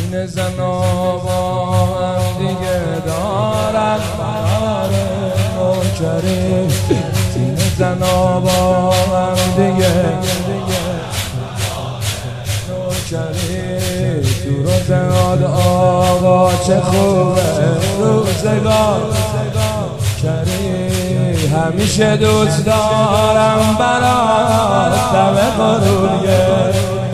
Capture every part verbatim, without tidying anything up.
سینه زنا با هم دیگه دارن قرار نوکری، سینه زنا با هم دیگه نوکری. تو روزگار آقا چه خوبه روزگار کری، همیشه دوست دارم برات دم قرونیه.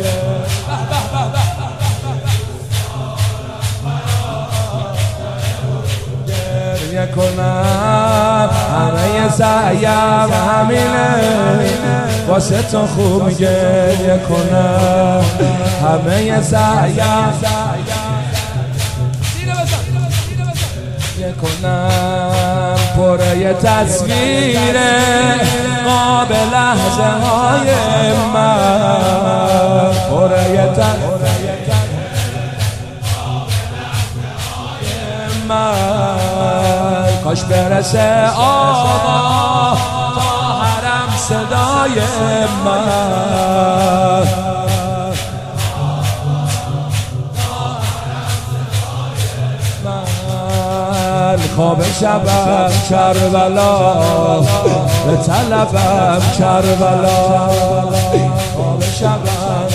گریه کنم همه سعیم همینه واسه تو، خوب گریه کنم همه سعیم کنم پره یه تصویره قاب لحظه های من، پره یه تصویره من. کاش برسه آقا تا حرم صدای من، خواب شبم کربلا به طلبم کربلا، خواب شبم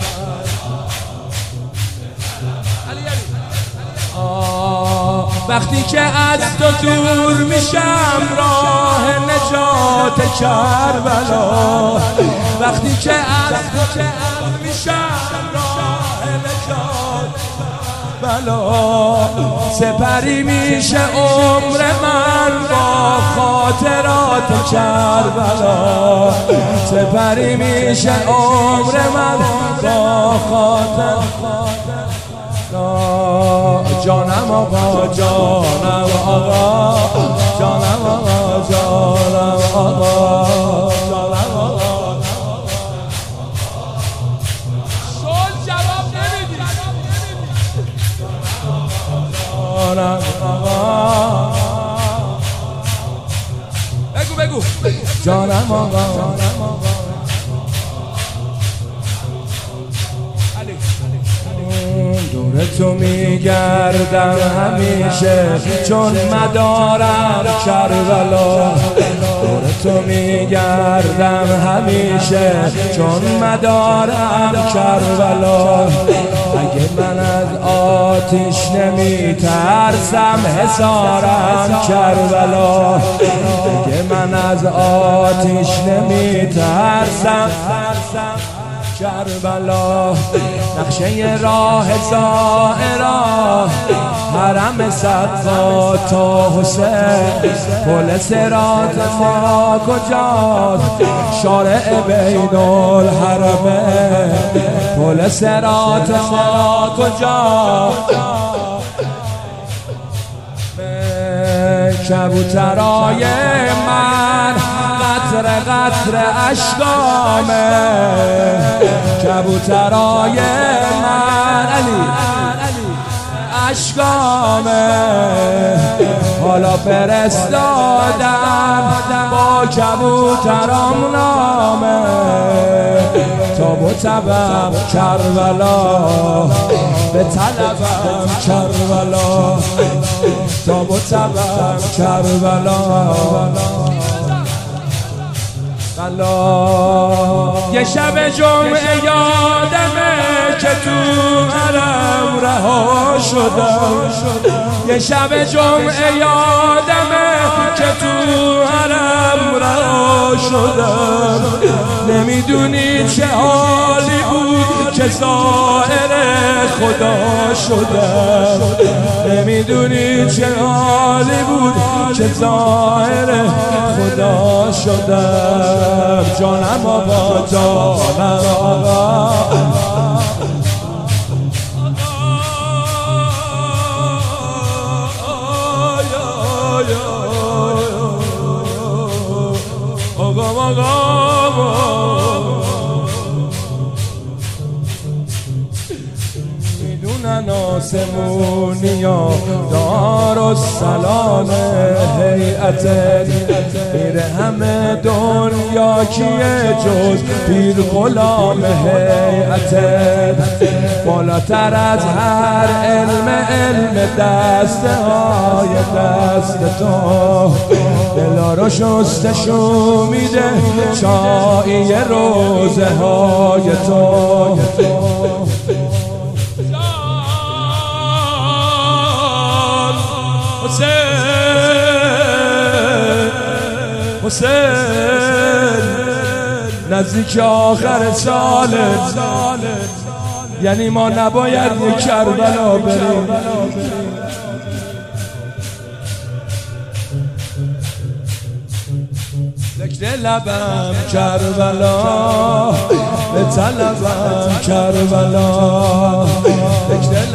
وقتی که از تو دور میشم راه نجات کربلا، وقتی که از تو دور میشم راه نجات بلا، سپری میشه عمر من با خاطرات کربلا، سپری میشه عمر من با خاطرات. جانم آقا جانم آقا جانم آقا جانم آقا جانم آقا. شل جواب نمیدی. جانم آقا بگو بگو جانم آقا جانم آقا. دور تو میگردم همیشه چون مدارم کربلا، دور تو میگردم همیشه چون مدارم کربلا. اگه من از آتش نمیترسم حصارم کربلا، اگه من از آتش نمیترسم کربلا. نقشه راه زائرا حرم صدقا تا حسین، پل صراط ما کجاست شارع بین الحرمین، پل صراط ما کجاست کبوترای من قطر قطر اشکامه، کبوترای من علی اشکامه. حالا فرستادم با کبوترام نامه تا بطبم کربلا، به طلبم کربلا تا بطبم کربلا. یه شب جمعه یادمه که تو حرم رها شدم، یه شب جمعه یادمه که تو حرم رها شدم. نمیدونی چه حالی بود که ظاهر خدا شدم، نمیدونی چه حالی بود که ظاهر خدا شدم. جانم آقا جانم آقا آقا آقا. میدونم من آسمونی یا دارالسلام هیئت میره همه دنیا کیه جز پیر غلام هیئت بالاتر از هر علم علم دست های دست تو دلا رو شستشو میده چایی روزه های تو حسین نزدیک آخر ساله یعنی ما نباید یک کربلا بریم ذکر لبم کربلا به طلبم کربلا ذکر